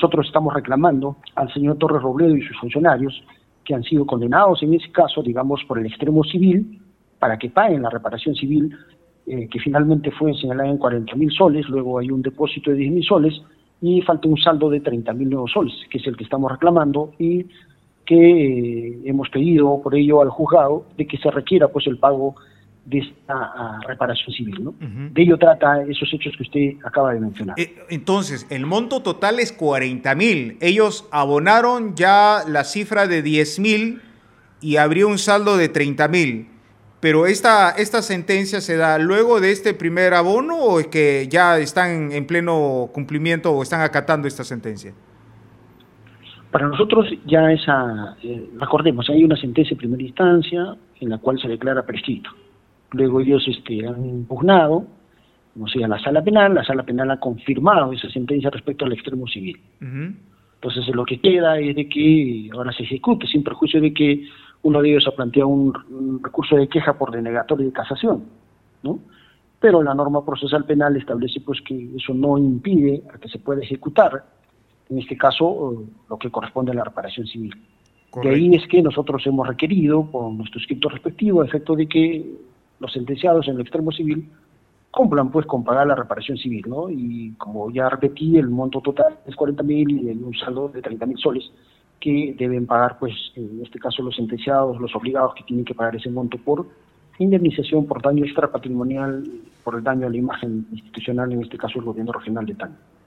nosotros estamos reclamando al señor Torres Robledo y sus funcionarios que han sido condenados en ese caso, digamos, por el extremo civil, para que paguen la reparación civil, que finalmente fue señalada en 40.000 soles, luego hay un depósito de 10.000 soles, y falta un saldo de 30.000 nuevos soles, que es el que estamos reclamando, y que hemos pedido por ello al juzgado de que se requiera pues el pago de esta reparación civil, ¿no? De ello trata esos hechos que usted acaba de mencionar. Entonces, el monto total es 40.000. Ellos abonaron ya la cifra de 10.000 y habría un saldo de 30.000. Pero esta sentencia se da luego de este primer abono, ¿o es que ya están en pleno cumplimiento o están acatando esta sentencia? Para nosotros ya recordemos, hay una sentencia de primera instancia en la cual se declara prescrito. Luego ellos han impugnado, no sé, a la sala penal ha confirmado esa sentencia respecto al extremo civil. Entonces lo que queda es de que ahora se ejecute, sin perjuicio de que uno de ellos ha planteado un recurso de queja por denegatoria de casación, ¿no? Pero la norma procesal penal establece pues que eso no impide a que se pueda ejecutar, en este caso, lo que corresponde a la reparación civil. Correcto. De ahí es que nosotros hemos requerido, por nuestro escrito respectivo, a efecto de que los sentenciados en el extremo civil cumplan pues con pagar la reparación civil, ¿no? Y como ya repetí, el monto total es 40.000 y un saldo de 30.000 soles que deben pagar pues en este caso los sentenciados, los obligados que tienen que pagar ese monto por indemnización por daño extrapatrimonial, por el daño a la imagen institucional, en este caso el gobierno regional de Tacna.